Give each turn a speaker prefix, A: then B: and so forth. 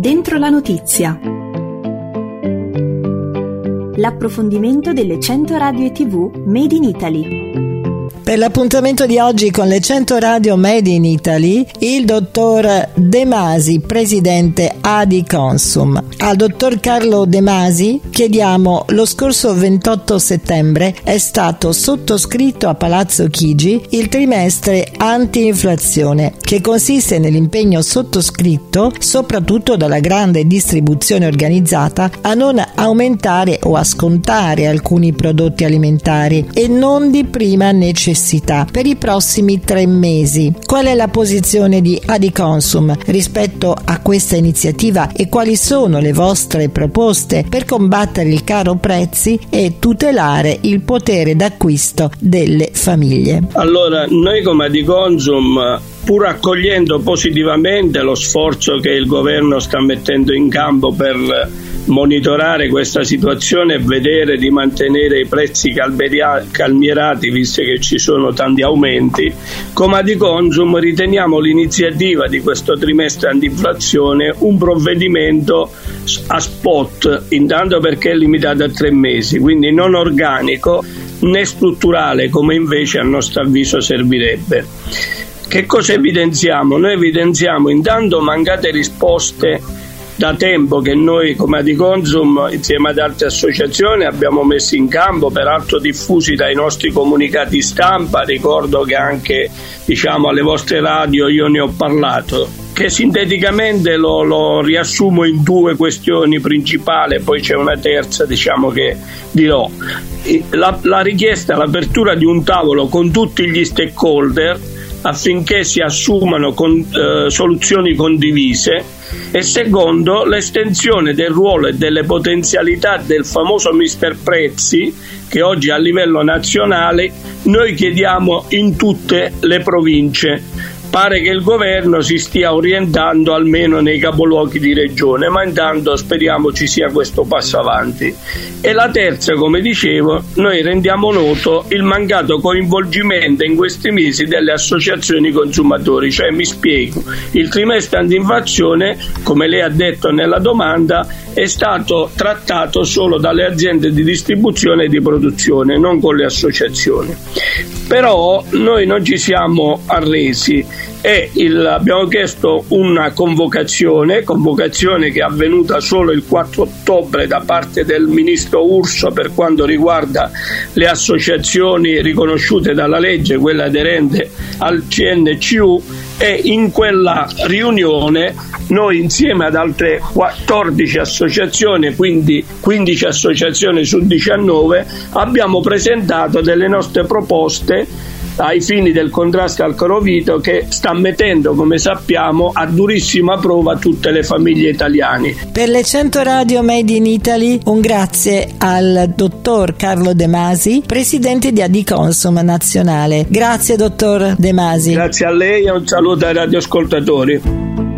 A: Dentro la notizia. L'approfondimento delle 100 radio e TV Made in Italy.
B: Per l'appuntamento di oggi con le 100 radio Made in Italy, il dottor De Masi, presidente Adiconsum. Al dottor Carlo De Masi chiediamo: lo scorso 28 settembre è stato sottoscritto a Palazzo Chigi il trimestre anti-inflazione, che consiste nell'impegno sottoscritto, soprattutto dalla grande distribuzione organizzata, a non aumentare o a scontare alcuni prodotti alimentari e non di prima necessità per i prossimi 3 mesi. Qual è la posizione di Adiconsum rispetto a questa iniziativa e quali sono le vostre proposte per combattere il caro prezzi e tutelare il potere d'acquisto delle famiglie?
C: Allora, noi come Adiconsum, pur accogliendo positivamente lo sforzo che il governo sta mettendo in campo per monitorare questa situazione e vedere di mantenere i prezzi calmierati, visto che ci sono tanti aumenti, come Adiconsum riteniamo l'iniziativa di questo trimestre antinflazione un provvedimento a spot, intanto perché è limitato a 3 mesi, quindi non organico né strutturale, come invece a nostro avviso servirebbe. Che cosa evidenziamo? Noi evidenziamo intanto mancate risposte da tempo che noi come Adiconsum insieme ad altre associazioni abbiamo messo in campo, peraltro diffusi dai nostri comunicati stampa. Ricordo che anche alle vostre radio io ne ho parlato, che sinteticamente lo riassumo in 2 questioni principali, poi c'è una terza che dirò. La richiesta, l'apertura di un tavolo con tutti gli stakeholder affinché si assumano soluzioni condivise, e secondo, l'estensione del ruolo e delle potenzialità del famoso Mister Prezzi, che oggi a livello nazionale noi chiediamo in tutte le province. Pare che il governo si stia orientando almeno nei capoluoghi di regione, ma intanto speriamo ci sia questo passo avanti. E la terza, come dicevo, noi rendiamo noto il mancato coinvolgimento in questi mesi delle associazioni consumatori. Cioè, mi spiego, il trimestre antinflazione, come lei ha detto nella domanda, è stato trattato solo dalle aziende di distribuzione e di produzione, non con le associazioni. Però noi non ci siamo arresi e abbiamo chiesto una convocazione che è avvenuta solo il 4 ottobre da parte del ministro Urso per quanto riguarda le associazioni riconosciute dalla legge, quella aderente al CNCU, e in quella riunione noi insieme ad altre 14 associazioni, quindi 15 associazioni su 19, abbiamo presentato delle nostre proposte ai fini del contrasto al carovito, che sta mettendo, come sappiamo, a durissima prova tutte le famiglie italiane.
B: Per le 100 radio Made in Italy un grazie al dottor Carlo De Masi, presidente di Adiconsum nazionale. Grazie dottor De Masi.
C: Grazie a lei e un saluto ai radioascoltatori.